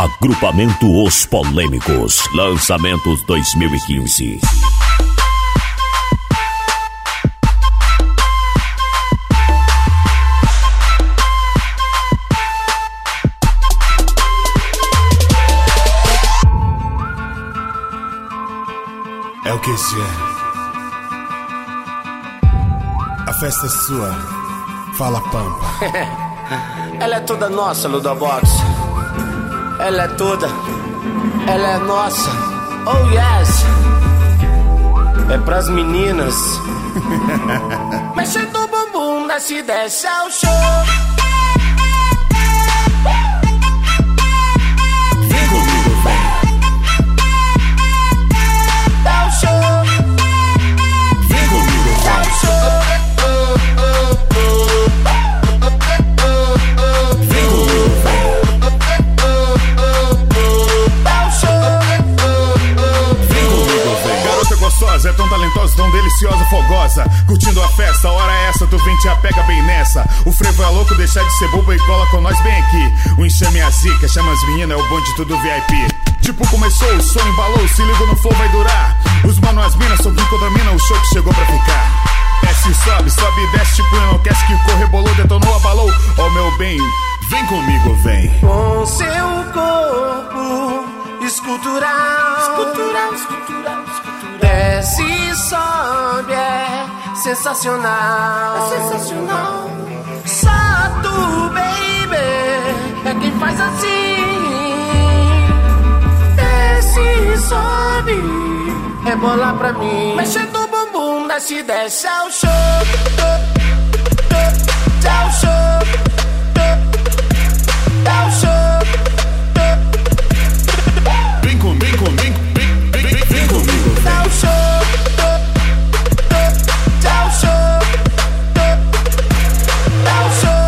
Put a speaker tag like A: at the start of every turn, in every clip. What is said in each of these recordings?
A: Agrupamento Os Polêmicos. Lançamentos 2015.
B: É o que é. A festa é sua. Fala, Pampa.
C: Ela é toda nossa, Ludobox. Ela é toda. Ela é nossa. Oh yes. É pras meninas. Mexendo o bumbum, desce, desce ao show.
B: Vem comigo, vem.
C: Dá o show.
B: Vem comigo,
C: Dá
B: vem.
C: o show.
B: Vem comigo, vem.
C: Dá o show.
B: Vem comigo, vem. Garota gostosa, é tão talentosa, tão deliciosa, fogosa. Curtindo a festa, a hora é essa, tu vem te apega bem nessa. O frevo é louco, deixa de ser bobo e cola com nós bem aqui. O enxame é a zica, chama as meninas, é o bonde tudo VIP. Tipo começou, o som embalou, se liga no flow vai durar. Os mano as minas, são quem contamina, o show que chegou pra ficar. Desce, sobe, sobe e desce tipo enlouquece que o correbolou, detonou, abalou. Ó meu bem, vem comigo, vem.
C: Com seu corpo escultural, escultural, escultural, escultural. Desce e sobe, é sensacional, é sensacional. Só tu, baby, é quem faz assim. Desce e sobe, é bola pra mim. Mexendo o bumbum, desce, desce ao show. Dá o show. Dá o show.
B: Vem comigo, vem comigo, vem comigo,
C: Dá
B: vem.
C: o show. Dá o show. Dá o show.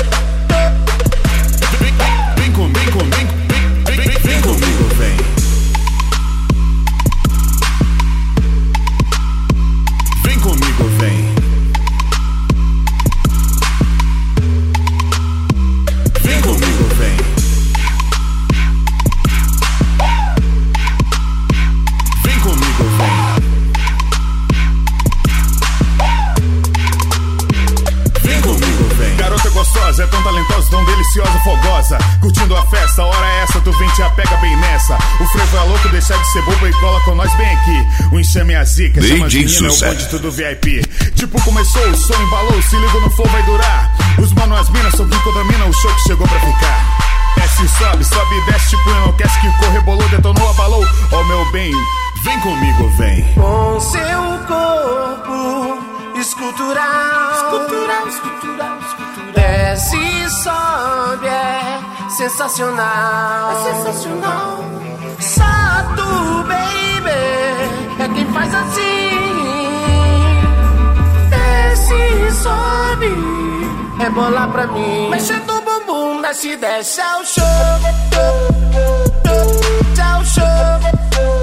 B: Vem comigo, vem comigo, vem. Vem comigo, vem. Vem comigo, vem. Vem comigo, vem. Vem comigo, vem. Garota gostosa, é tão talentosa, tão deliciosa, fogosa. Curtindo a festa, a hora é essa, tu vem te apega bem nessa. O frevo é louco, deixa de ser bobo e cola com nós bem aqui. O enxame é a zica, chama as meninas, é o bonde tudo VIP. Tipo começou, o som embalou, se liga no flow vai durar. Os mano as minas, são quem contamina, o show que chegou pra ficar. Desce, sobe, sobe e desce tipo enlouquece que o correbolou, detonou, abalou. Ó meu bem, vem comigo, vem.
C: Com seu corpo escultural, escultural, escultural, escultural. Desce e sobe, é sensacional, é sensacional. Só tu, baby, é quem faz assim. Desce e sobe, é bola pra mim. Mexendo o bumbum, desce, desce ao show. Dá o show.